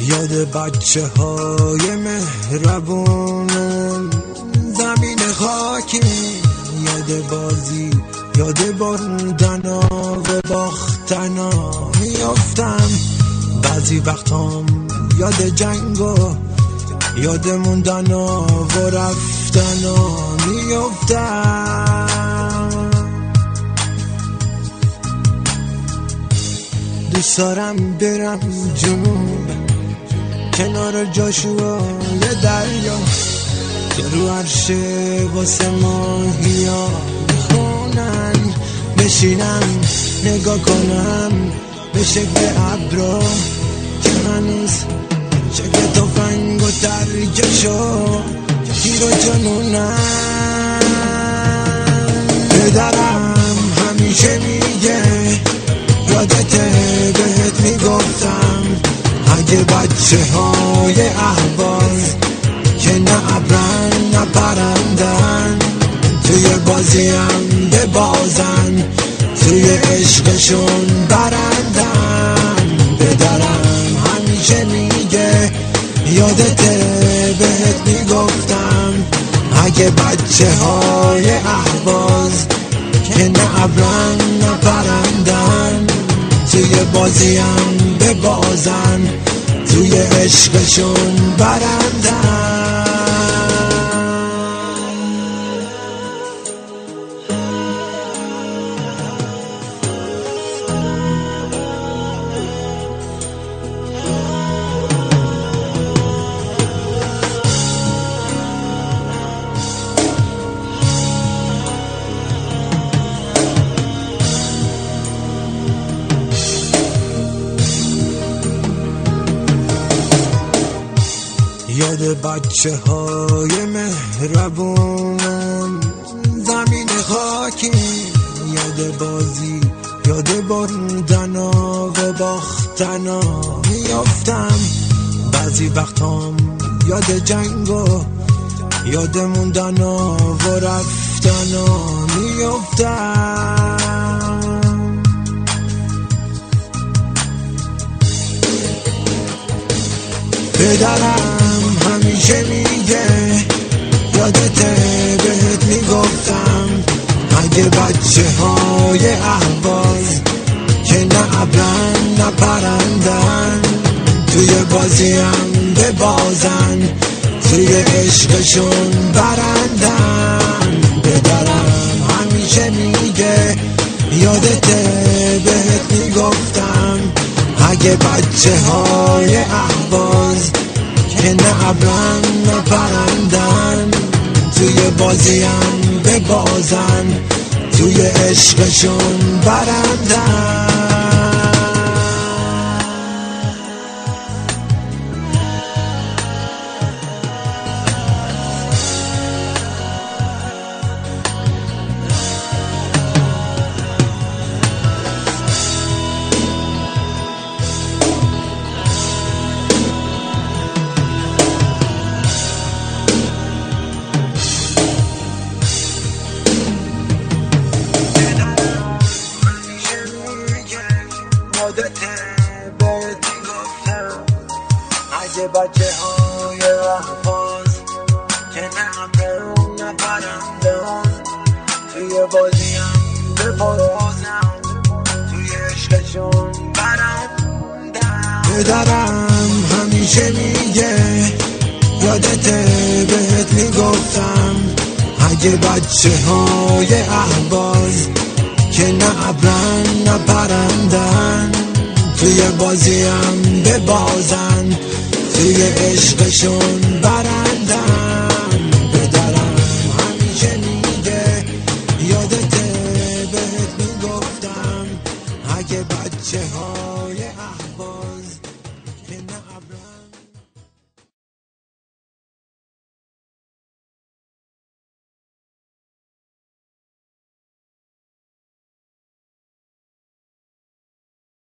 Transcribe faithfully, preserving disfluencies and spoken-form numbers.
یاد بچه های مهربونم زمین خاکی، یاد بازی، یاد بردنا و باختنا میافتم. بعضی وقتام یاد جنگ و یاد موندنا و رفتنا میافتم. دوست دارم برم جنوب کنار جاشوای دریا که رو عرشه واسه ماهیا میخونن، بشینم نگاه کنم به شکل ابرا که هنوز شکل تفنگ و ترکشو تیر و جنونن. پدرم همیشه میگه یادته بهت میگفتم اگه بچه های اهواز که نه ابرن نه پرندن توی بازیم ببازن، توی عشقشون برندن. پدرم همیشه میگه یادته بهت میگفتم اگه بچه های اهواز که نه ابرن نه پرندن توی بازیم ببازن، توی عشقشون برندن. یاد بچه های مهربونم زمین خاکی، یاد بازی، یاد بردنا و باختنا میافتم. بعضی وقتام یاد جنگ و یاد موندنا و رفتنا میافتم. پدرم همیشه میگه یادته بهت میگفتم اگه بچه های اهواز که نه ابرن نه پرندن توی بازیم ببازن، توی عشقشون برندن. پدرم همیشه میگه یادته بهت میگفتم اگه بچه های اهواز که نه ابرن نه پرندن توی بازیم ببازن، توی عشقشون برندن. اگه بچه های احواز که نه ابرن نه پرندن توی بازیم ببازن، توی عشقشون برندن. پدرم همیشه میگه یادته بهت میگفتم اگه بچه های احواز که نه ابرن نه پرندن توی بازیم ببازن، توی عشقشون برندن.